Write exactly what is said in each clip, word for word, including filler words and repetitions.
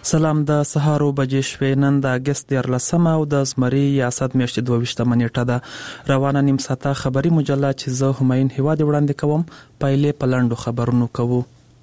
سلام، د سهارو بجې شوې. نن د اګست دیارلسمه او د زمري یاسد میاشتې دوه ویشتمه نیټه ده. روانه نیم ساعته خبري مجله چې زه همایون هیواد وړاندې کوم. پایلې په لنډو خبرونو کوو.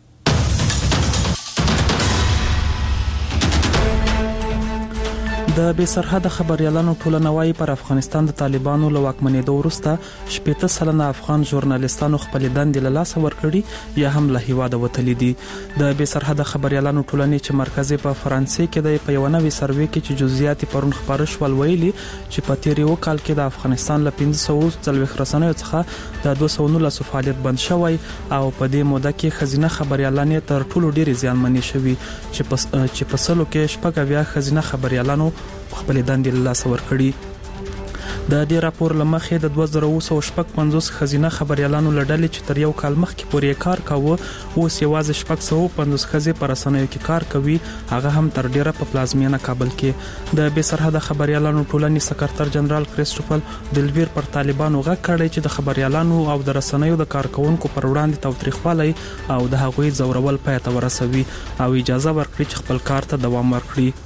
د بې سرحده خبريالانو ټولنه وايي پر افغانستان د طالبانو له واکمنېدو وروسته شپېته سلنه افغان ژورنالیستانو خپلې دندې له لاسه ورکړي یا هم له هیواده وتلي دي. د بې سرحده خبريالانو ټولنې چې مرکز په فرانسې کې د په یو نوې سروې کې چې جزئیات پرون خبره شول ویلي چې په تیر یو کال کې د افغانستان له پنځه سوه څلوېښت رسنیو څخه د دوه سوه نولس فعالیت بند شوی او په دې موده کې خزینه خبريالان تر ټولو ډېر زیانمنې شوي چې په چې په سلو کې شپږ اویا خزینه خبريالانو خپل دندې له لاسه ورکړي. د دې راپور لمخې د دوه زره اوه سوه شپږ پنځوس خزینه خبريالانو لړل چې تر یو کال مخکې پورې کار کاوه اوس یوازې شپږ سوه پنځوس خزې پر رسنیو کې کار کوي، هغه هم تر ډیره په پلازمینه کابل کې. د بې سرحده خبريالانو ټولنې سکرټر جنرال کریسټوفر دلویر پر طالبانو غږ کړی چې د خبريالانو او د رسنیو د کارکونکو پر وړاندې تاوتریخوالی او د هغوی ځورول پای ته ورسوي او اجازه ورکړي چې خپل کار ته دوام ورکړي.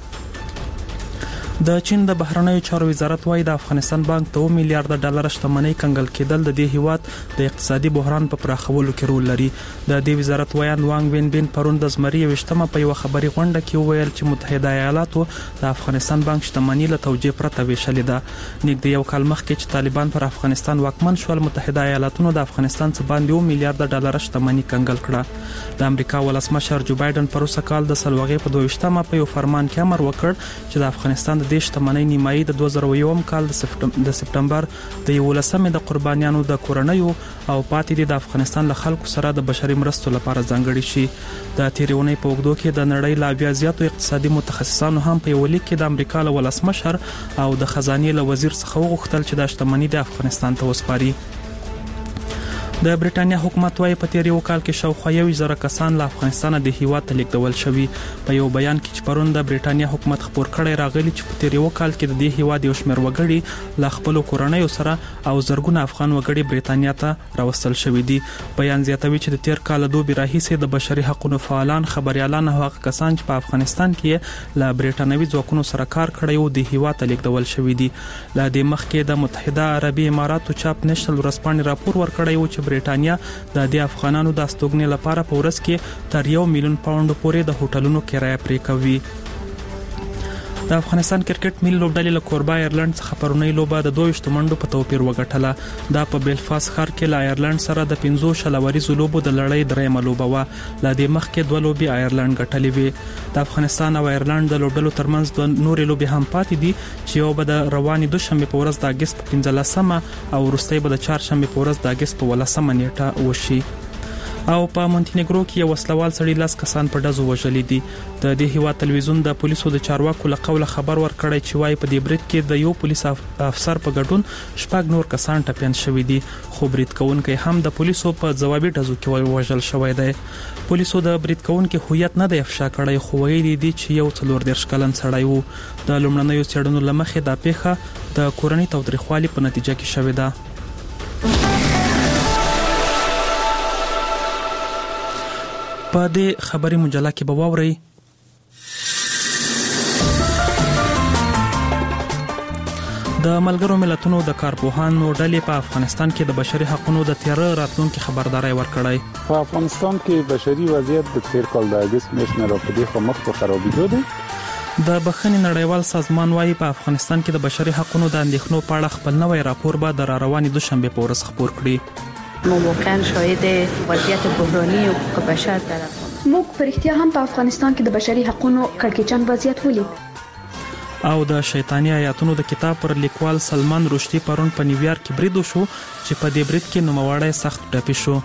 د چین د بهرنیو چارو وزارت وايي د افغانستان بانک ته اوه میلیارډ ډالر شتمنۍ کنګل کېدل د دې هیواد د اقتصادي بحران په پراخولو کې رول لري. د دې وزارت وایي وانګ وین بین پرون د زمري وشتمه په یو خبري غونډه کې وویل چې متحده ایالاتو د افغانستان بانک شتمنۍ له توجیه پرته ویشلې ده. نږدې یو کال مخکې چې طالبان پر افغانستان واکمن شول، متحده ایالاتونو د افغانستان څخه باندې اوه میلیارډ ډالر شتمنۍ کنګل کړه. د امریکا ولسمشر جو بایدن پر اوسه کال د سلوغې په دوه ویشتمه په یو فرمان کې امر وکړ چې د افغانستان د شتمنۍ نیمایي د دوه زره یو کال د سپټمبر د یولسمې د قربانیانو د کورنیو او پاتې د افغانستان له خلکو سره د بشري مرستو لپاره ځانګړي شي. د تیرونې په وګړو کې د نړۍ لا بیا زیاتو اقتصادي متخصصانو هم په یو لیک کې د امریکا له ولسمشر او د خزانه له وزیر څخه وغوښتل چې د شتمنۍ د افغانستان ته وسپاري. د بریټانیا حکومت وايي په تیر یو کال کې شاوخوا یو زره کسان له افغانستان د هیواد ته لیږدول شوي. په یو بیان کې چې پرون د بریټانیا حکومت خبر کړی راغلی چې په تیر یو کال کې د دې هیواد یو شمېر وګړي له خپل کورنیو سره او زرګونه افغان وګړي بریټانیا ته راوستل شوي دي. بیان زیاتوي چې د تیر کال دوه راهیسې د بشري حقوقو فعالان، خبريالان او هغه کسان چې په افغانستان کې له بریټانوي ځواکونو سره کار کړی او د هیواد ته لیږدول شوي دي. له دې مخکې د متحده عربي اماراتو چاپ نېشنل ورځپاڼې راپور ورکړی و چې بریټانیا د دې افغانانو د استوګنې لپاره په ورځ کې تر یو میلیون پاوند پورې د هوټلونو کرایه پرې کوي. د افغانستان کرکټ ملي لوبډلې له کوربه ایرلند څخه پرونی لوبه د دوه ویشت منډو په توپیر وګټله. دا په بیلفاست ښار کې له ایرلند سره د پنځو شلوریزو لوبو د لړۍ دریمه لوبه وه. له دې مخکې دوه لوبې ایرلند ګټلې وې. د افغانستان او ایرلند د لوبډلو ترمنځ دوه نورې لوبې هم پاتې دي چې یو به د روانې دوشنبه په ورځ د اګست په پنځلسمه او وروستۍ به د چهارشنبه په ورځ د اګست په ولسمه نیټه وشي. او په مونټینګرو کې یو وسلوال سړی لاس کسان په ډزو وژلي دي. د دې هیواد تلویزیون د پولیسو د چارواکو له قوله خبر ورکړی چې وايي په دې برید کې د یو پولیس افسر په ګډون شپږ نور کسان ټپيان شوي دي، خو برید کوونکی هم د پولیسو په ځوابي ډزو کې وژل شوی دی. پولیسو د برید کوونکي هویت نه دی افشا کړی، خو ویلي دي چې یو څلور دېرش کلن سړی وو. د لومړنیو څېړنو له مخې دا پیښه د کورنۍ تاوتریخوالي په نتیجه کې شوې ده. په دې خبري مجله کې به واورئ د ملګرو ملتونو د کارپوهانو ډلې په افغانستان کې د بشري حقوقو د تیاره راتلونکو خبرداري ورکړی. په افغانستان کې بشري وضعیت د تیر کال د اګست میاشتې راپورې خو مخ په خرابېدو دی. د بخښنې نړیوال سازمان وايي په افغانستان کې د بشري حقوقو د اندېښنو په اړه خپل نوی راپور به د راروانې دوشنبه په ورځ خبر کړي. ما واقعا شاهد وضعیت بحرانی حقوق بشر در افغانستان موږ په اړتیا هم په افغانستان کې د بشري حقوقو کړکېچن وضعیت ولید. او د شیطانی آیاتونو د کتاب پر لیکوال سلمان رشدي پرون په نیویارک کې برید وشو چې په دې برید کې نوموړی سخت ټپي شو.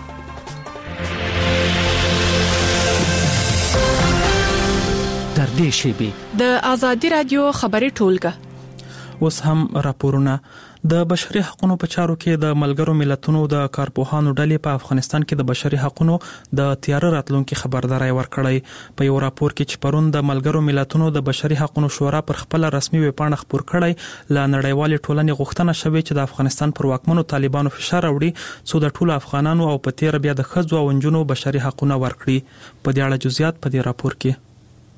در دې شیبې د آزادي رادیو خبري ټولګه. اوس هم راپورونه. د بشري حقوقو په چارو کې د ملګرو ملتونو د کارپوهانو ډلې په افغانستان کې د بشري حقوقو د تیاره راتلونکو خبرداري ورکړی. په یو راپور کې چې پرون د ملګرو ملتونو د بشري حقوقو شورا پر خپل رسمي ویب پاڼه خبر کړی، ل نړیوال ټولنې غوښتنه شوې چې د افغانستان پر واکمنو طالبانو فشار راوړي څو د ټولو افغانانو او په تیر بیا د ښځو او نجونو بشري حقوقونه ورکړي. په دې اړه جزئیات په دې راپور کې.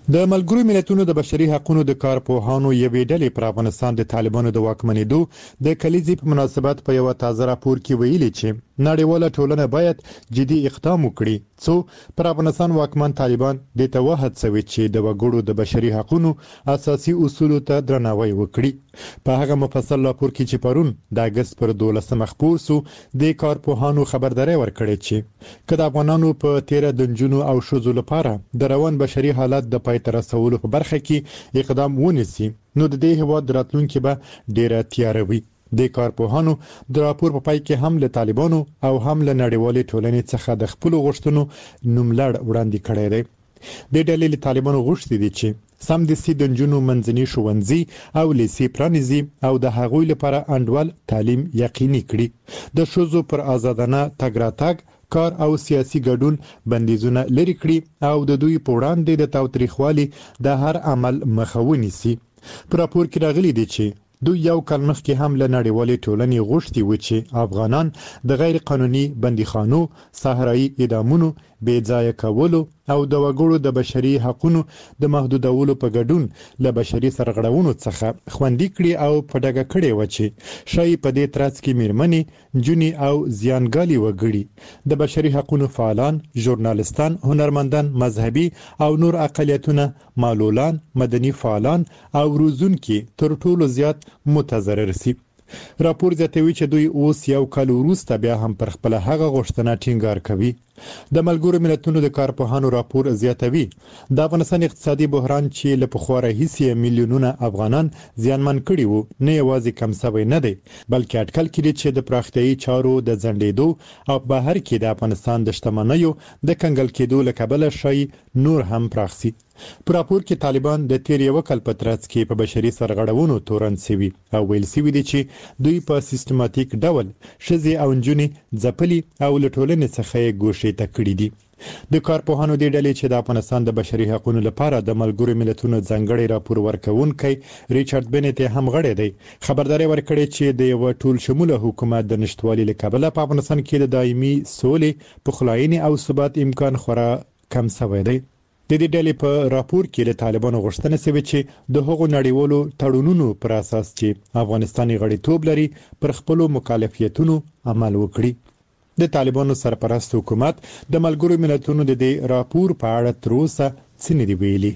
د ملګرو ملتونو د بشري حقوقو د کارپوهانو یوې ډلې پر افغانستان د طالبانو د واکمنېدو د کلیزې په مناسبت په یو تازه راپور کې ویلي چې نړیواله ټولنه باید جدي اقدام وکړي څو پر افغانستان واکمن طالبان د توحد سوي چې د وګړو د بشري حقوقو اساسي اصولو ته درناوی وکړي په هغه مفصل راپور کې چې پرون د اگست پر دولسمه خپور سو د کارپوهانو خبرداري ورکړي چې کله افغانانو په تیره دنجونو او شوزو لپاره د روان بشري حالت د پای تر رسولو په برخه کې اقدام ونیسي نو د دې هواد راتلونکي به ډیره تیاروي د کارپوهانو د راپور په پای کې هم له طالبانو او هم له نړیوالې ټولنې څخه د خپل غوښتنو نوملړ وړاندې کړی دی د ډلې له طالبانو غوښتي دي چې سم د سي د جنونو منځني ښوونځي او لیسي پرانیزي او د هغوی لپاره انډول تعلیم یقیني کړي د شوزو پر آزادانه تګ راتګ کار او سیاسي ګډون بندیزونه لري کړی او د دوی په وړاندې د تاوتریخوالي د هر عمل مخه ونیسي پر راپور کې راغلي دي چې دوی یو کال مخکې هم له نړیوالې ټولنې غوښتي و چې افغانان د غیر قانوني بندیخانو صحرایي اعدامونو بې ځای کولو او د وګړو د بشري حقوقو د محدودولو په ګډون له بشري سرغړونو څخه خوندي کړي او په ډاګه کړي و چې شای په دې ترڅ کې میرمنې جونی او زیانګالي وګړي د بشري حقوقو فعالان ژورنالستان هنرمندان مذهبي او نور اقلیتونه معلولان مدني فعالان او روزونکي تر ټولو زیات متضرر سي راپور زیاتوي چې دوی اوس یو کال وروسته بیا هم پر خپل هغه غوښتنه ټینګار کوي د ملګرو ملتونو د کارپوهانو راپور زیاتوي د افغانستان اقتصادي بحران چې له پخوا راهیسې میلیونونه افغانان زیانمن کړي وو نه یوازې کم شوی نه دی بلکې اټکل کړي چې د پراختیایي چارو د ځنډېدو او بهر کې د افغانستان د شتمنیو د کنګل کېدو له کبله شای نور هم پراخ سي پر راپور کې طالبان د تیر یو کال په ترڅ کې په بشري سرغړونو تورن سوي او ویل سوي دي چې دوی په سیستماتیک ډول شذي او جنوني ځپلي او لټولنې څخه ګوښې ته کړې دي د کارپوهانو د ډلې چې د افغانستان د بشري حقوقو لپاره د ملګرو ملتونو ځانګړي راپور ورکونکي ریچارډ بنت هم غړی دی خبرداري ورکړي چې د یو ټول شموله حکومت د نشټوالي لکبله په افغانستان کې د دایمي سولې پخلاینې او ثبات امکان خورا کم شوی دی د دې ډلې په راپور کې له طالبانو غوښتنه شوې چې د هغو نړیوالو تړونونو پر اساس چې افغانستاني غړیتوب لري پر خپل مکلفیتونو عمل وکړي د طالبانو سرپرست حکومت د ملګرو ملتونو د دې راپور په اړه تر اوسه څه نه دی ویلي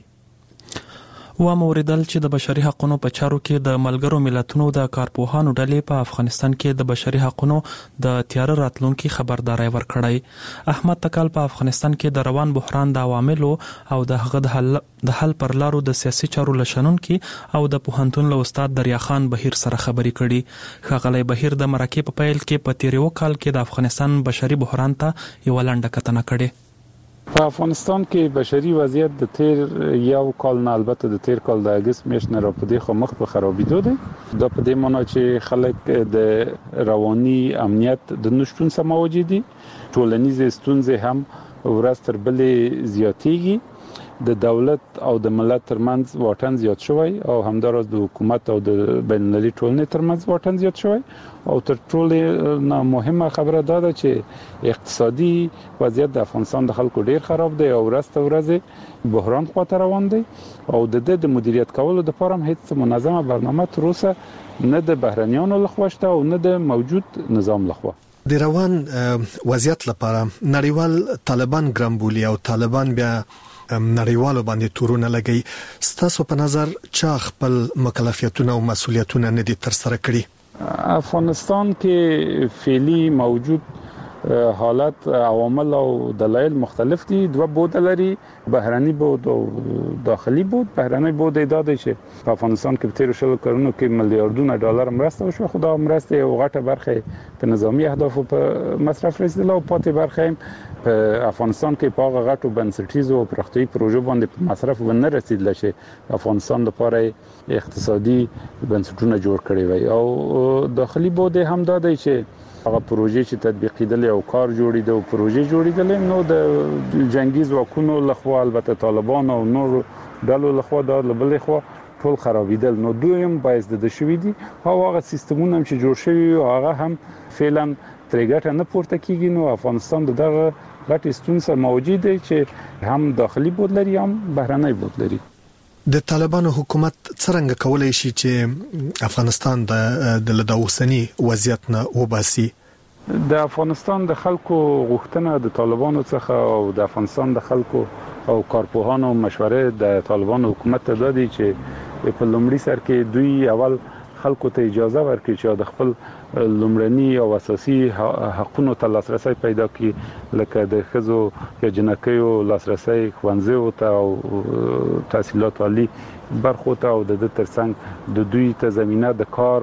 و موریدل چې د بشري حقوقو په چارو کې د ملګرو ملتونو د کارپوهانو ډلې په افغانستان کې د بشري حقوقو د تیار راتلونکي خبرداري ورکړی احمد تکال په افغانستان کې د روان بحران د عواملو او د هغه د حل د حل پر لارو د سیاسي چارو لشنون کې او د پوهنتون له استاد دریا خان بهیر سره خبرې کړي خغلی بهیر د مرکه په پیل کې په تیر یو کال کې د افغانستان بشري بحران ته یو لنډه کتنه کړي په افغانستان کې بشري وضعیت د تیر یو کال نه البته د تیر کال د اگست میاشتې نه را پدې خو مخ په خرابېدو دي دا په دې معنی چې خلک د رواني امنیت د نشټون سره مواجه دي ټولنیز ستونزې هم ورځ تر بلې زیاتېږي د دولت او د ملت ترمنځ واټن زیات شوی او همدارس د حکومت او د بین المللي ټولنې ترمنځ واټن زیات شوی او تر ټولو مهمه خبره دا ده چې اقتصادي وضعیت د افغانستان د خلکو ډیر خراب دی او ورځ تر ورځې بحران خواته روان دی او د دې د مدیریت کولو لپاره هم هیڅ منظمه برنامه تر اوسه نه د بهرنیانو لخوا شته او نه د موجود نظام لخوا د روان وضعیت لپاره نړیوال طالبان ګرامبولي او طالبان بیا نړیوالو باندې تورونه لګي ستاسو په نظر چا خپل مکلفیتونه او مسولیتونه نه دي تر سره کړی افغانستان کې فعلی موجود حالت عوامل او دلایل مختلف دي دوه بود لري بهراني بود او داخلي بود بهراني بود دا دی چې په افغانستان کې په تیر شلو کلونو کې میلیارډونه ډالر مرسته وشو خو دا مرسته یو غټه برخه په نظامی اهدافو په مصرف رسیدله او پاتې برخه په افغانستان کې په هغه غټو بنسټیزو او پراختیایي پروژو باندې په مصرف ونه رسیدله چې افغانستان لپاره اقتصادي بنسټونه جوړ کړي وي او داخلي بود هم دا دی چې هغه پروژې چې تطبیق کېدل او کار جوړېده او پروژې جوړېدل نو د جنگي ځواکونو لخوا البته طالبان او نور ډلو لخوا د لبلې خوا ټول خرابېدل نو دویم باعث د شوې دي او هغه سیستمونه چې جوړ شوی هغه هم فعلا ترګټه نه پورته کیږي نو افغانستان دغه غټ ستونزه موجود دی چې هم داخلي بود لري هم بهرنی بود لري. د طالبانو حکومت څنګه کولای شي چې افغانستان د د لداوسنی وضعیت نه وباسي؟ د افغانستان د خلکو غوښتنه د طالبانو څخه او د افغانستان د خلکو او کارپوهانو مشوره د طالبانو حکومت ته دادي چې په لومړي سر کې دوی اول خلکو ته اجازه ورکړي چې د خپل لومړني او اساسي حقوقو ته لاسرسي پیدا کړي، لکه د ښځو یا جنکیو لاسرسي ښوونځیو ته او تحصیلات عالی برخو ته او د ترڅنګ د دوی ته زمينه د کار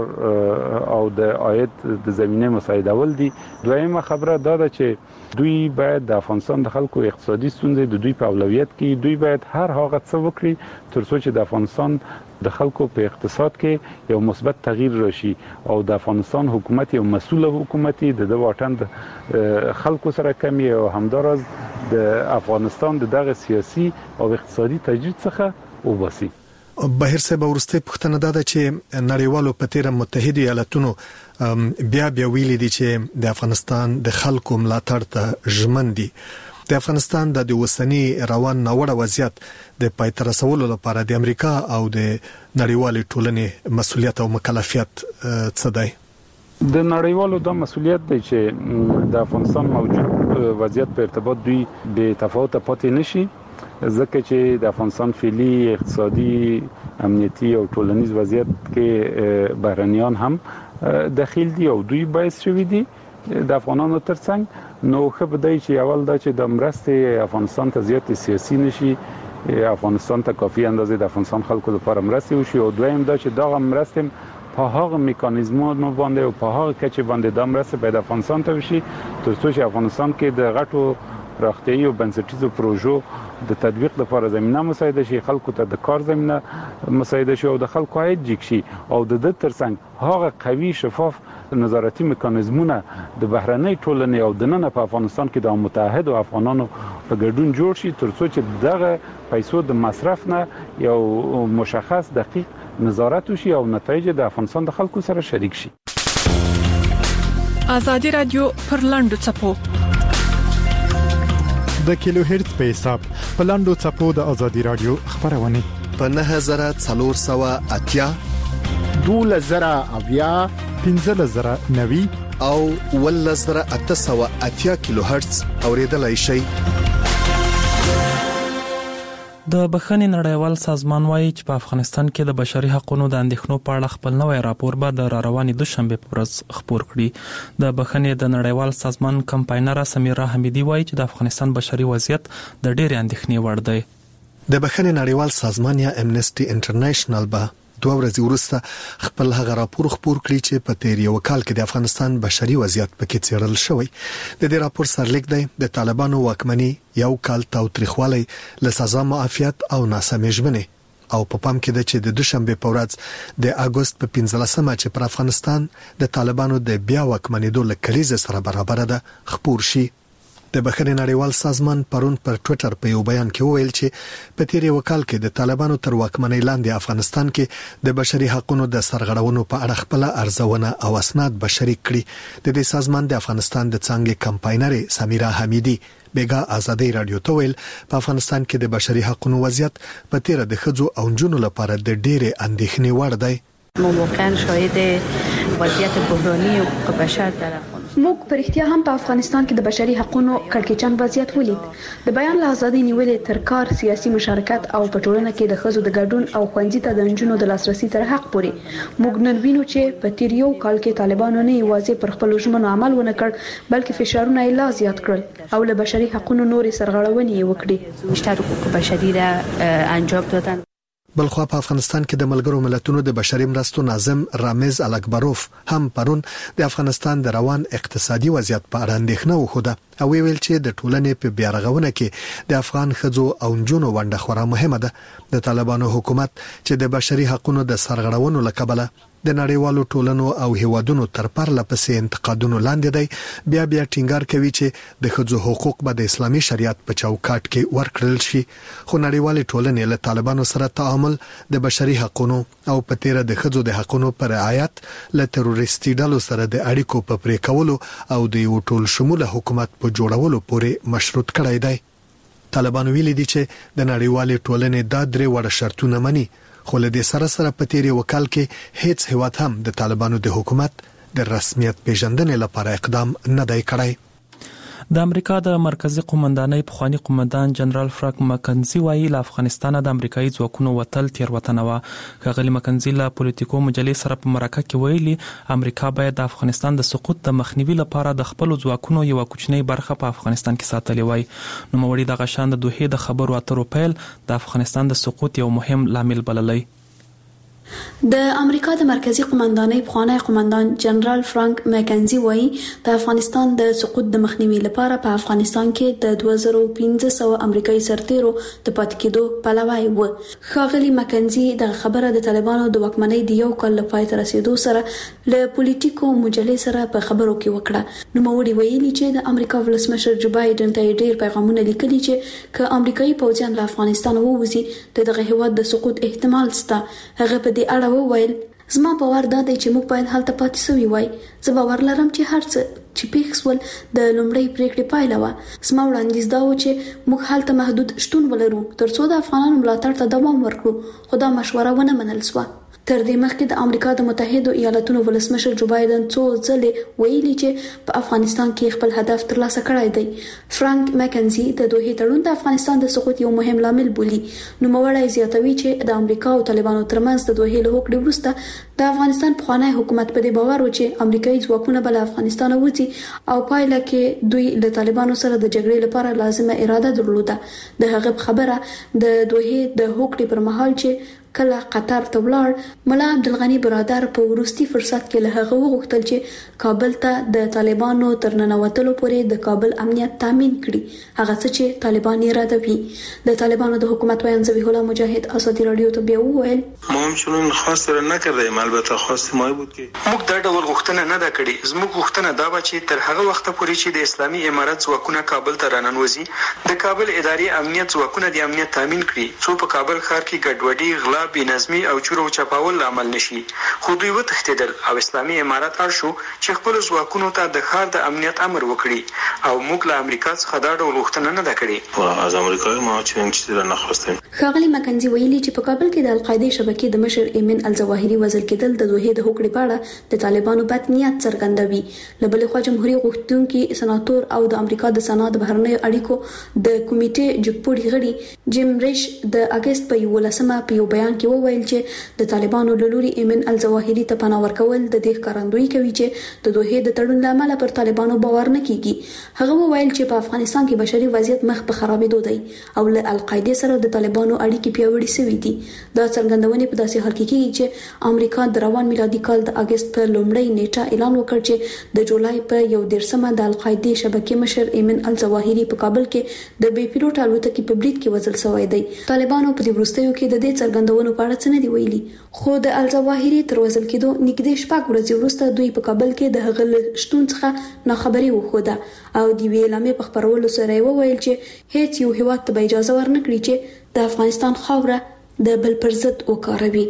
او د عاید د زمينه مساعدول دي. دویمه خبره دا ده چې دوی باید د افغانستان د خلکو اقتصادي ستونزې د دوی په اولویت کې دوی باید هر هغه څه وکړي ترڅو چې د افغانستان د خلکو په اقتصاد کې یو مثبت تغییر راشي او د افغانستان حکومت یو مسؤل حکومت دی د واټن د خلکو سره کمی او همدارز د افغانستان دغه سیاسي او اقتصادي تجدید څخه وباسي. بهر صاحب ورسته پښتنه ده چې نړیوالو په تیر متحده ایالاتونو بیا بیا ویلي دي چې د افغانستان د خلکو ملاتړ ته ژمن دي. د افغانستان د اوسنی روان ناوړه وضعیت د پایتر رسولو لپاره د امریکا او د نړیوالې ټولنې مسؤلیت او مکلفیت څه دی؟ د نړیوالو د مسؤلیت دی چې د افغانستان موجود وضعیت په ارتباط دوی به تفاوت پاتې نشي، ځکه چې د افغانستان فعلی اقتصادي امنیتي او ټولنیز وضعیت کې بهرنیان هم داخل دي او دوی باعث شوي دي د افغانانو ترڅنګ. نو خو به دی چې اول دا چې د مرستې افغانستان ته زیات سیاسي نشي، افغانستان ته کافي اندازې د افغانستان خلکو لپاره مرستې وشي، او دویم دا چې دا مرستې په هغه میکانیزمونو باندې او په هغه کچه باندې د مرستې په افغانستان ته وشي ترڅو چې افغانستان کې د غټو پراختیايي او بنسټیزو پروژو د تطبیق لپاره زمينه مساعده شي، خلکو ته د کار زمينه مساعده شي او د خلکو عاید جګ شي، او د دې ترڅنګ هغه قوي شفاف نظارتي میکانیزمونه د بهرنۍ ټولنې او د نن په افغانستان کې د متحد افغانانو په ګډون جوړ شي ترڅو چې دغه پیسو د مصرف نه یو مشخص دقیق نظارت وشي او نتایج د افغانستان د خلکو سره شریک شي. آزادي رادیو پر لاندو چپو د کیلو هرتز په حساب په لاندو چپو د آزادي رادیو خبرونه په نه هزار څلور سوه اتیا دوله زره اویا پنځه زره نوي او ول زره اته سوه اتیا کیلو هرتز اوریدلای شي. د بخښنې نړیوال سازمان وایي چې په افغانستان کې د بشري حقوقو د اندېښنو په اړه خپل نوې راپور به د روانې دوشنبه په ورځ خپور کړي. د بخښنې د نړیوال سازمان کمپاینر سمیرا حمیدی وایي چې د افغانستان بشري وضعیت د ډېرې اندېښنې وړ دی. د بخښنې نړیوال سازمان یا امنیسټي انټرنیشنل به دوه ورځې وروسته خپل هغه راپور خپور کړی چې په تیر یو کال کې د افغانستان بشري وضعیت پکې څیړل شوی. د دې راپور سرلیک دی د طالبانو واکمنۍ یو کال تاوتریخوالی له سزا معافیت او ناسمې ژمنې، او په پام کې ده چې د دوشنبه په ورځ د اگست په پنځلسمه چې پر افغانستان د طالبانو د بیا واکمنېدو له کلیزې سره برابر ده خپور شي. د بخښنې نړیوال سازمان پرون پر ټوئیټر په یو بیان کې وویل چې په تیر یو کال کې د طالبانو تر واکمنۍ لاندې افغانستان کې د بشري حقوقو د سرغړونو په اړه خپل ارزونه او اسناد بشري کړي. د دې سازمان د افغانستان د څنګه کمپاینر سمیرا حمیدی بیګا آزادي رادیو ته ویل په افغانستان کې د بشري حقوقو وضعیت په تیر د ښځو او نجونو لپاره د ډېرې اندېښنې وړ دی. ما واقعا شاهد وضعیت بحرانی حقوق بشر در افغانستان موږ په اړتیا هم په افغانستان کې د بشري حقوقو کړکېچن وضعیت ولید. د بیان له ازادۍ نیولې تر کار، سیاسي مشارکت او په ټولنه کې د ښځو د ګډون او ښوونځي ته د نجونو د لاسرسي تر حق پورې موږ نن وینو چې په تیر یو کال کې طالبانو نه یوازې پر خپل ژمنو عمل ونه کړ بلکې فشارونه یې لا زیات کړل او له بشري حقوقو نورې سرغړونې یې وکړې. بیشتر حقوق بشری را انجام دادن. بلخوا په افغانستان کې د ملګرو ملتونو د بشري مرستو ناظم رامز الکبروف هم پرون د افغانستان د روان اقتصادي وضعیت په اړه اندېښنه وښوده او ویل چې د ټولنې په بیارغونه کې د افغان ښځو او نجونو ونډه خورا مهمه ده. د طالبانو حکومت چې د بشري حقوقو د سرغړونو له کبله د نړیوالو ټولنو او هیوادونو تر پرله پسې انتقادونو لاندې دی، بیا بیا ټینګار کوي چې د ښځو حقوق به د اسلامي شریعت په چوکاټ کې ورکړل شي. خو نړیوالې ټولنې له طالبانو سره تعامل د بشري حقوقو او په تیر د ښځو د حقوقو پر رعایت له تروریستي ډلو سره د اړیکو په پرې کولو او د یو ټول شموله حکومت په جوړولو پورې مشروط کړی دی. طالبان ویلي دي چې د نړیوالې ټولنې دا درې وړ شرطونه مني، خو له دې سره سره په تیر یو کال کې هیڅ هیواد هم د طالبانو د حکومت د رسمیت پیژندنې لپاره اقدام نه دی کړی. د امریکا د مرکزی قومندانۍ پخوانی قومندان جنرال فرانک مکنزي وایي له افغانستان د امریکایي ځواکونو وتل تیروتنه وه. ښاغلي مکنزي له پولیټیکو مجلې سره په مرکه کې ویلي امریکا باید د افغانستان د سقوط د مخنیوي لپاره د خپلو ځواکونو یو کوچنی برخه په افغانستان کې ساتلې وای. نوموړي دغه شان د دوحې د خبرو اترو پیل د افغانستان د سقوط یو مهم لامل بللی. د امریکا د مرکزی قومندانۍ پخوانی قومندان جنرال فرانک مکنزي وایي د افغانستان د سقوط د مخنیوي لپاره په افغانستان کې د دوه زره او پنځه سوه امریکایي سرتیرو د پاتې کېدو پلوی و. ښاغلي مکنزي د خبره د طالبانو د واکمنۍ د یو کال لپاره تر رسیدو سره له پولیټیکو مجلې سره په خبرو کې وکړه. نوموړي ویلي چې د امریکا ولسمشر جو بایدن ته ډېر پیغامونه لیکلي چې که امریکایي پوځیان له افغانستان ووځي د دغه هیواد د سقوط احتمال شته. هغه په دې اړه وویل زما باور دا دی چې موږ باید هلته پاتې سوي وای. زه باور لرم چې هر څه چې پیښ سول د لومړۍ پریکړې پایله وه. زما وړاندیز دا و چې موږ هلته محدود شتون ولرو ترڅو د افغانانو ملاتړ ته دوام ورکړو، خو دا مشوره ونه منل سوه. تر دې مخکې د امریکا د متحدو ایالاتونو ولسمشر جو بایدن څو ځلې ویلي چې په افغانستان کې خپل هدف ترلاسه کړی دی. فرانک مکنزي د دوحې تړون د افغانستان د سقوط یو مهم لامل بولي. نوموړی زیاتوي چې د امریکا او طالبانو ترمنځ د دوحې له هوکړې وروسته د افغانستان پخوانی حکومت په دې باور و چې امریکایي ځواکونه به له افغانستان وځي او پایله کې دوی له طالبانو سره د جګړې لپاره لازمه اراده درلوده. د هغه خبره د دوحې د هوکړې پر مهال چې کله قطر ته ولاړ، ملا عبدالغني برادر په وروستي فرصت کې له هغه وغوښتل چې کابل ته د طالبانو تر ننوتلو پورې د کابل امنیت تامین کړي، هغه څه چې طالبان یې ردوي. د طالبانو د حکومت ویان ذبیح الله مجاهد ازادي رادیو ته بیا وویل ما هم چنون خواست را نکردیم، البته خواست ما بود که موږ دا ډول غوښتنه نه ده کړې. زموږ غوښتنه دا و چې تر هغه وخت پورې چې د اسلامي امارت ځواکونه کابل ته راننوځي د کابل اداري امنیت ځواکونه د امنیت تامین کړي، څو په کابل ښار کې ګډوډي، غلا، بېنظمي او چور او چپاول عمل نشي. خو دوی وتښتېدل او اسلامي امارت اړ شو چې خپل ځواکونو ته د ښار د امنیت امر وکړي او موږ له امریکا څخه دا ډول غوښتنه نه ده کړې. از امریکا ما چنین چیزی را نخواستیم. ښاغلي مکنزي ویلي چې په کابل کې د القاعده شبکې د مشر ایمن الظواهري وزل کېدل د دوحې د هوکړې په اړه د طالبانو بد نیت څرګندوي. له بلې خوا جمهوریت غوښتونکي سناتور او د امریکا د سنا د بهرنیو اړیکو د کمیټې جګپوړي غړي جیم ریش د اگست په یولسمه په یو بیان کې وویل چې د طالبانو له لوري ایمن الظواهري ته پناه ورکول د دې ښکارندویي کوي چې د دوحې د تړون له امله پر طالبانو باور نه کیږي. هغه وویل چې په افغانستان کې بشري وضعیت مخ په خرابېدو دی او له القاعده سره د طالبانو اړیکې پیاوړې شوې دي. دا څرګندونې په داسې حال کې کیږي چې امریکا د روان میلادي کال د اگست په لومړۍ نیټه اعلان وکړ چې د جولای په یو دیرشمه د القاعده شبکې مشر ایمن الظواهري په کابل کې د بې پیلوټ الوتکې په برید کې وژل شوی دی. طالبانو په دې وروستیو کې د دې څرګندونو په اړه څه نه دی ویلي، خو د الظواهري تر وژل کېدو نږدې شپږ ورځې وروسته دوی په کابل کې د هغه له شتون څخه ناخبري وښوده او د یوې اعلامیې په خپرولو سره یې وویل چې هیڅ یو هیواد ته به اجازه ورنکړي چې د افغانستان خاوره د بل پر ضد وکاروي.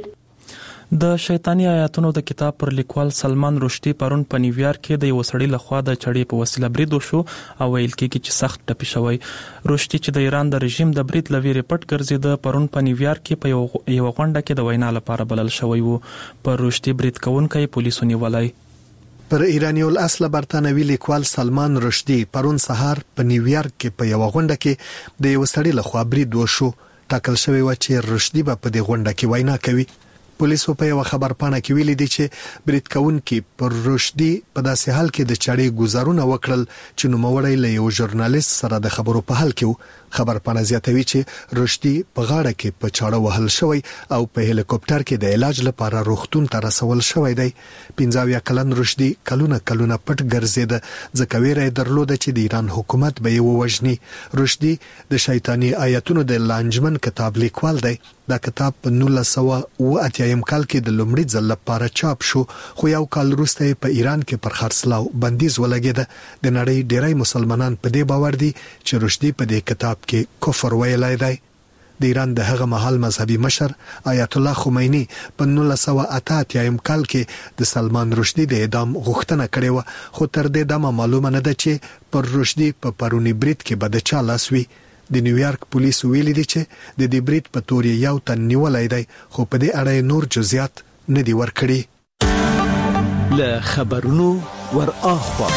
د شیطانی آیاتونو د کتاب پر لیکوال سلمان رشدي پرون په نیویارک کې د یو سړي لخوا د چړې په وسیله برید وشو او ویل کېږي چې سخت ټپي شوی. رشدي چې د ایران د رژیم د برید له ویرې پټ ګرځېده پرون په نیویارک کې په یو یو غونډه کې د وینا لپاره بلل شوی و. پر رشدي برید کوونکی پولیسو نیولی. پر ایرانی الاصل برتانوي لیکوال سلمان رشدي پرون سهار په نیویارک کې په یو غونډه کې د یو سړي لخوا برید وشو. ټاکل شوی و چې رشدي به په دې غونډه کې وینا کوي. پولیسو په یو خبر پاڼه کې ویلي دي چې برید کوونکي پر رشدي په داسې حال کې د چړې گزارونه وکړل چې نوموړی له یو ژورنالیست سره د خبرو په حال کې. خبر پاڼه زیاتوي چې رشدي په غاړه کې په چاړه وهل شوی او په هلیکوپټر کې د علاج لپاره روغتون ته رسول شوی دی. پنځه اویا کلن رشدي کلونه کلونه پټ ګرځېده ځکه ویره یې درلوده چې د ایران حکومت به یې ووژني. رشدي د شیطانی آیاتونو د لانجمن کتاب لیکوال دی. دا کتاب په نولس سوه اوه اتیا کال کې د لومړي ځل لپاره چاپ شو، خو یو کال وروسته په ایران کې پر خرڅلاو بندیز ولګید. د نړۍ ډیری مسلمانان په دې باور دي چې رشدي په دې کتاب کې کفر ویلی دی. د ایران د هغه مهال مذهبي مشر آیت الله خمینی په نولس سوه اته اتیا کال کې د سلمان رشدي د اعدام غوښتنه کړې و، خو تر دې دمه معلومه نه ده چې پر رشدي په پرونی برید کې به د چا لاس وي. د نیویارک پولیس ویلي دي چې د دې برید په تور یو تن نیولای دی، خو په دې اړه نور جزئیات نه دي ورکړي. له خبرونو ور اخوا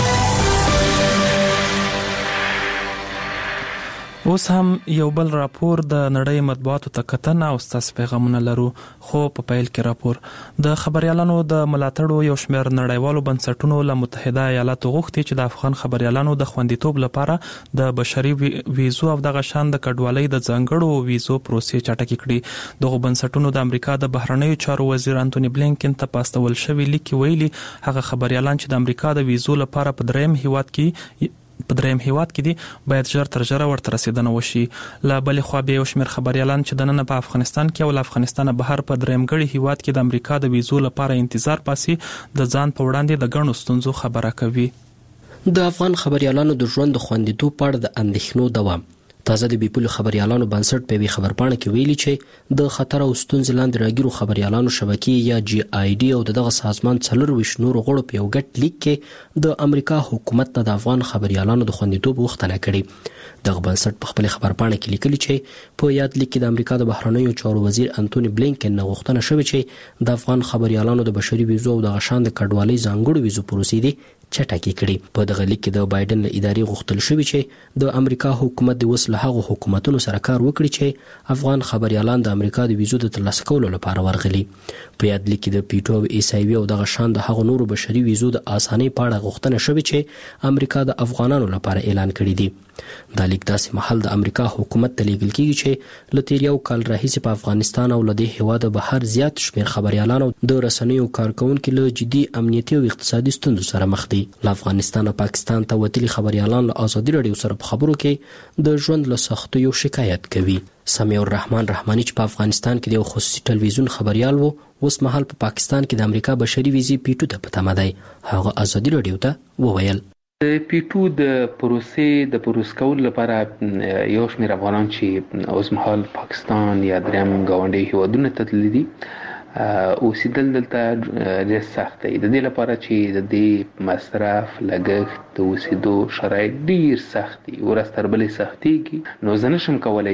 اوس هم یو بل راپور د نړۍ مطبوعاتو ته کتنه او ستاسو پیغامونه لرو. خو په پیل کې راپور د خبريالانو د ملاتړو یو شمېر نړیوالو بنسټونو له متحده ایالاتو غوښتي چې د افغان خبريالانو د خوندیتوب لپاره د بشري ویزو او دغه شان د کډوالۍ د ځانګړو ویزو پروسې چټکې کړي. دغه بنسټونو د امریکا د بهرنیو چارو وزیر انټونی بلینکن ته پاستول شوی لیک ویلي هغه خبريالان چې د امریکا د ویزو لپاره په دریم هیواد کې په دریم هیواد کې دي باید ژر تر ژره ورته رسیدنه وشي. له بلې خوا بیا یو شمېر خبريالان چې دننه په افغانستان کې او له افغانستانه بهر په دریم ګړي هیواد کې د امریکا د ویزو لپاره انتظار پاسي د ځان په وړاندې د ګڼو ستونزو خبره کوي. د افغان خبريالانو د ژوند خوندیتوب په اړه د اندېښنو دوام. تازه د بیپول خبريالانو بنسټ په وی خبرپاڼه کې ویلي چې د خطر او ستونزې لاندې راګیرو خبريالانو شبکې یا جی آی ډي او دغه سازمان څلور ویشت نور غړو په یو ګډ لیک کې د امریکا حکومت ته د افغان خبريالانو د خوندیتوب غوښتنه کړې. دغه بنسټ په خپل خبرپاڼه کې لیکلي چې په یاد لیک کې د امریکا د بهرنیو چارو وزیر انټونی بلینکن نه غوښتنه شوې چې د افغان خبريالانو د بشري ویزو او د غشان د کډوالۍ ځانګړو ویزو پروسې دي چټکې کړي. په دغه لیک کې د بایدن له ادارې غوښتل شوی چې د امریکا حکومت د وسله هغو حکومتونو سره کار وکړي چې افغان خبريالان د امریکا د ویزو د ترلاسه کولو لپاره ورغلي. په یاد لیک کې د پیټو او ایسایوي او دغه شان د هغو نورو بشري ویزو د اسانۍ په اړه غوښتنه شوې چې امریکا د افغانانو لپاره اعلان کړی دی. دا لیک داسې محل د امریکا حکومت ته لیږل کیږي چې له تیر یو کال راهیسې په افغانستان او له دې هیواده بهر زیات شمېر خبريالان او د رسنیو کارکونکو له جدي امنیتي او اقتصادي ستونزو سره مخ دي. له افغانستان او پاکستان ته وتلي خبريالان له ازادي رادیو سره په خبرو کې د ژوند له سختیو شکایت کوي. سمیع الرحمن رحماني چې په افغانستان کې د یو خصوصي ټلویزیون خبريال وو، اوس مهال په پاکستان کې د امریکا بشري ویزې پیټو ته په تمه دی. هغه ازادي رادیو ته وویل د پیټو د پروسې د پروس کول لپاره یو شمېر افغانان چې اوس مهال پاکستان یا دریم ګاونډي هیوادونو ته تللي دي اوسېدل دلته ډېر سخت دی. د دې لپاره چې د دې مصرف لګښت د اوسېدو شرایط ډېر سخت دي، ورځ تر بلې سختېږي. نو زه نشم کولی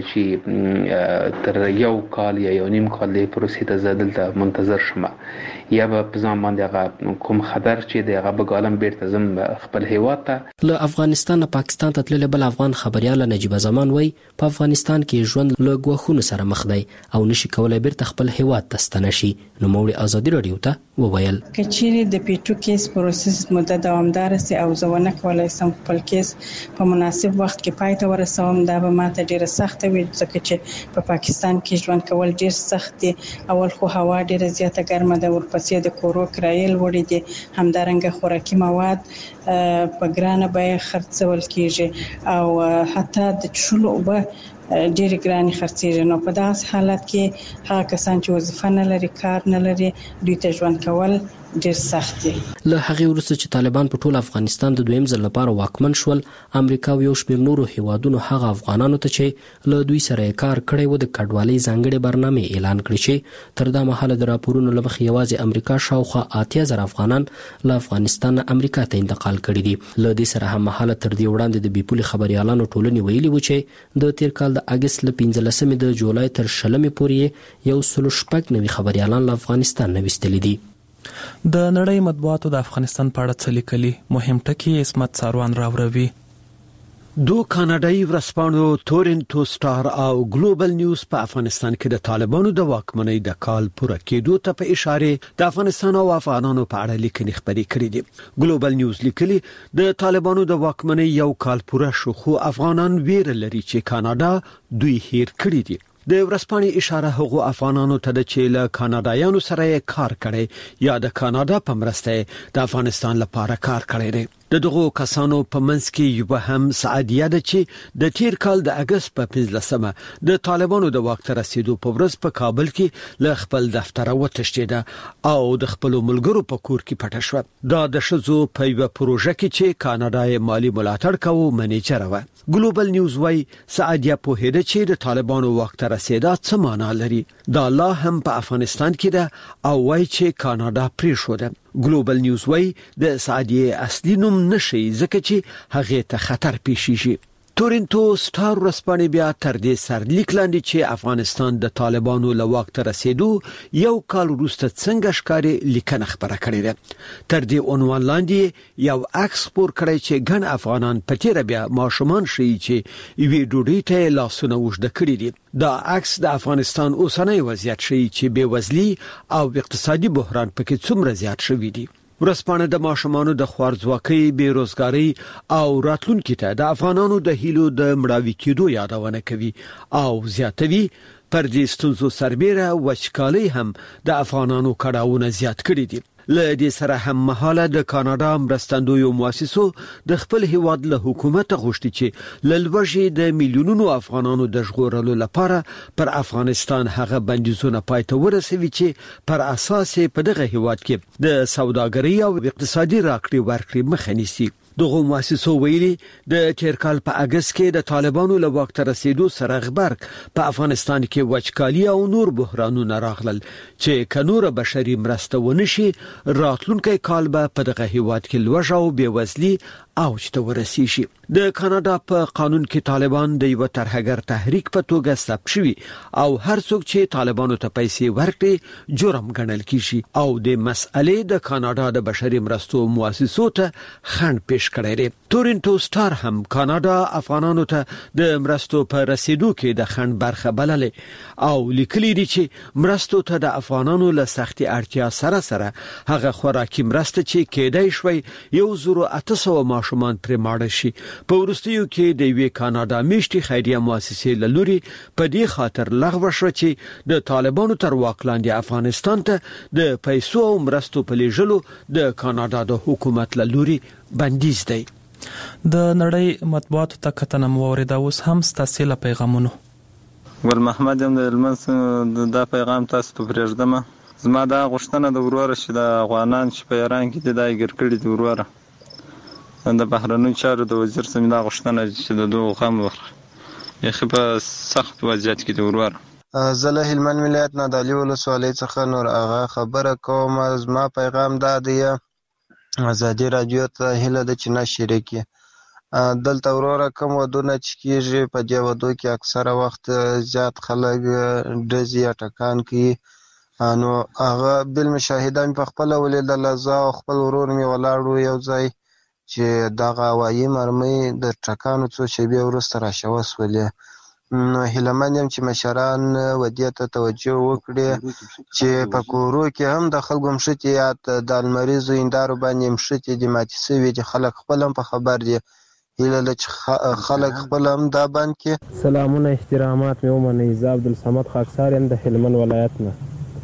چې تر یو کال یا یو نیم کال دې پروسې ته زه دلته منتظر شم، یا به په ځان باندې هغه کوم خطر چې دی هغه به ګالم بیرته ځم خپل هیواد ته. له افغانستان نه پاکستان ته تللی بل افغان خبريال نجیب زمان وایي په افغانستان کې ژوند له ګواښونو سره مخ دی او نشي کولی بیرته خپل هیواد ته ستنه شي. نو موري ازادي رادیو ته وویل کچېرې د پیټو کیس پروسس مدته دوامدار سي او زونه کولای سم خپل کیس په مناسب وخت کې پای ته ورسوم، دا به ماته ډیره سخت وي ځکه چې په پاکستان کې ژوند کول ډیر سخت دي. اول خو هوا ډیره زیاته ګرمه ده، ورپسې د کورو کرایل وړي دي، همدارنګه خوراکي مواد په ګرانه بیه خرڅول کیږي او حتی د چښلو اوبه ډېر ګرانې خرڅېږي. نو په داسې حالت کې هغه کسان چې وظیفه نه لري، کار نه لري، دوی ته ژوند کول ډېر سخت دي. له هغې وروسته چې طالبان په ټول افغانستان د دویم ځل لپاره واکمن شول، امریکا او یو شمېر نورو هیوادونو هغه افغانانو ته چې له دوی سره یې کار کړی و د کډوالۍ ځانګړې برنامې اعلان کړي چې تر دا مهاله د راپورونو له مخې یوازې امریکا شاوخوا اتیا زره افغانان له افغانستان نه امریکا ته انتقال کړي دي. له دې سره هم مهاله تر دې وړاندې د بیپولي خبريالانو ټولنې ویلي و چې د تیر کال د اګست له پنځلسمې د جولای تر شلمې پورې یو سل شپږ نوي خبريالان له افغانستان نه ویستلي دي. د نړۍ مطبوعاتو د افغانستان په اړه څه لیکلي؟ مهم ټکي عصمت ساروان راوروي. دو کاناډایي ورځپاڼو تورنټو سټار او ګلوبل نیوز په افغانستان کې د طالبانو د واکمنۍ د کال پوره کېدو ته په اشاره د افغانستان او افغانانو په اړه لیکنې خپرې کړې دي. ګلوبل نیوز لیکلي د طالبانو د واکمنۍ یو کال پوره شو، خو افغانان ویره لري چې کاناډا دوی هیر کړی دي. د ورځپاڼې اشاره هغو افغانانو ته ده چې له کاناډایانو سره کار کړي یا د کاناډا په مرسته د افغانستان لپاره کار کړی دی. د دغو کسانو په منځ کې یو هم سعادیه ده چې د تیر کال د اگست په پنځلسمه د طالبانو د واک ته رسیدو په ورځ په کابل کې له خپل دفتر وتښتېده او د خپل ملګرو په کور کې پټه شو. دا د شذو په یو پروژه کې چې کاناډا یې مالی ملاتړ کوي منیجر و. ګلوبل نیوز وايي سعادیه په هده چې د طالبانو واک ته رسیدا څه معنا لري. دا لا هم په افغانستان کې ده او وايي چې کاناډا پرې شو ده. ګلوبل نیوز وايي د سعادیه اصلي نوم نشي ځکه چې هغه ته خطر پیښیږي. تورنټو سټار ورځپاڼې بیا تر دې سرلیک لاندې چې افغانستان د طالبانو له واک ته رسیدو یو کال وروسته څنګه ښکاري لیکنه خبره کړې ده. تر دې عنوان لاندې یو عکس خپور کړی چې ګڼ افغانان په تیر بیا ماشومان شي چې یوې ډوډۍ ته لاسونه اوږده کړي دي. دا عکس د افغانستان اوسنی وضعیت شي چې بېوزلي او اقتصادي بحران پکې څومره زیات شوی دی. ورځپاڼه د ماشومانو د خوارځواکۍ، بیروزګارۍ او راتلونکي ته د افغانانو د هیلو د مړاوي کېدو یادونه کوي او زیاتوي پر دې ستونزو سربېره وچکالۍ هم د افغانانو کړاوونه زیات کړي دي. له دې سره هم مهاله د کاناډا مرستندویو مؤسسو د خپل هیواد له حکومت غوښتي چې له لوږې د میلیونونو افغانانو د ژغورلو لپاره پر افغانستان هغه بندیزونه پای ته ورسوي چې پر اساس په دغه هیواد کې د سوداګرۍ او اقتصادي راکړې ورکړې مخه نیسي. دغه مؤسسو ویلي د تیر کال په اگست کې د طالبانو له واک ته رسیدو سره غبرګ په افغانستان کې وچکالي او نور بحرانونه راغلل چې کنور بشري مرسته ونشي راتلونکي کال به په دغه هیواد کې لوږه او بېوزلي اوج ته ورسیږي. د کاناډا په قانون کې طالبان د یو ترهګر تحریک په توګه ثبت شوی او هر څوک چې طالبانو ته پیسې ورکړي جرم ګڼل کیږي او د مسئلې د کاناډا د بشري مرستو مؤسسو ته خنډ پیښ کړی دی. تورنټو سټار هم کاناډا افغانانو ته د مرستو په رسیدو کې د خنډ برخه بللې او لیکلي دي چې مرستو ته د افغانانو له سختي اړتیا سره سره هغه خوراکي مرسته چې کېدای شوی یو زرو اته سوه ماشومان پرې ماړه شي. په وروستیو کې د یوې کاناډا میشتي خیریه مؤسسې له لوري په دې خاطر لغوه شو چې د طالبانو تر واک لاندې افغانستان ته د پیسو او مرستو په لیږلو د کاناډا د حکومت له لوري بندیز دی. د نړۍ مطبوعاتو ته کتنه مو اوریدا اوس هم ستاسو له پیغامونو. ګل محمد هم د هلمند دا پیغام تاسو ته پرېږدم. زما دا غوښتنه د وروره چې د افغانان چې په ایران کې دي دا یې ګیر کړي دي وروره د بهرنیو چارو د وزیر څخه دا غوښتنه چې د دغو غم وخوري یخي په سخت وضعیت کې دي وروره. زه له هلمند ولایت نه د علي ولسوالۍ څخه نور هغه خبره کوم. زما پیغام دا دی ازادي راډیو ته هیله ده چې نشر کړي. دلته وروره کوم ودونه چې کېږي په دې ودو کې اکثره وخت زیات خلک ډزې یا ټکان کوي نو هغه بالمشاهده مې په خپله ولیدله. زه او خپل ورور مې ولاړ وو یو ځای چې دغه هوایي مرمۍ د ټکانو څو شېبې وروسته راشوه سولې. نو هیلهمند یم چې مشران ودې ته توجه وکړي چې په کورو کې هم د خلکو مښتې یا د لمریزو هندارو باندې مښتې دي ماتې سوي دي. خلک خپل هم په خبر دي. هیله ده چې خلک خپل هم دا بند کړي. سلامونه احترامات مې ومنئ. زه عبدالصمد خاکسار یم د هلمند ولایت نه.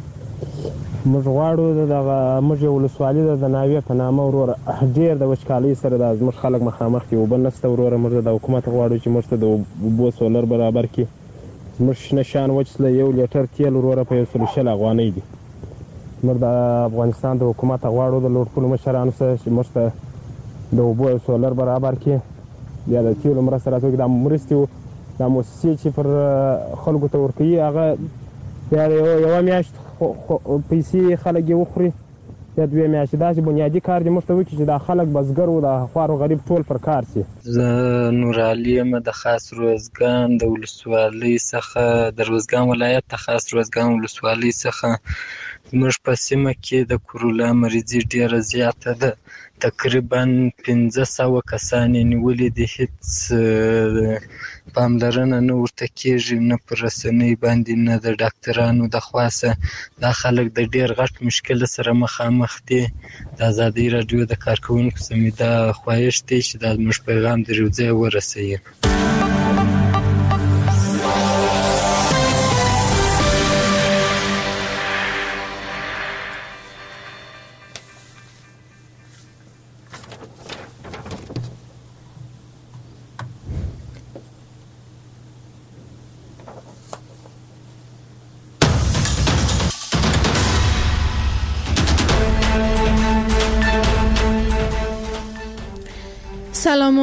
موږ غواړو دغه موږ یو ولسوالي ده د ناوې په نامه وروره ډېر د وچکالۍ سره دا زموږ خلک مخامخ دي. اوبه نشته وروره. موږ د حکومت غواړو چې موږ ته د اوبو سولر برابر کړي. زموږ شنه شان وچ یو لیټر تیل وروره په یو سلو شل افغانۍ دي. موږ د افغانستان د حکومت غواړو د لوړپوړو مشرانو سره چې موږ ته د اوبو سولر برابر کړي یا د تیلو مرسته راڅوکي. دا مرستې دا موسسې چې پر خلکو ته ورکوي هغه یا یوه میاشت پیسې خلک یې وخوري یا دوې میاشتې. داسې بنیادي کار دې موږ ته وکړي چې دا خلک بزګر و د خوار و غریب ټول پر کار شي. زه نور علي یم د خاص روزګان د ولسوالۍ څخه د روزګان ولایت د خاص روزګان ولسوالۍ څخه. زموږ په سیمه کې د کورولا مریضي ډېره زیاته ده. تقریبا پنځه سوه کسان یې نیولي دي. هېڅ پاملرنه نه ورته کېږي نه پر رسنۍ باندې نه د ډاکټرانو د خوا څخه. دا خلک د ډېر غټ مشکل سره مخامخ دي. د ازادۍ راډیو د کارکوونکو څخه مې دا خواهش دی چې دا زموږ پیغام در یو ځای ورسوي. سلام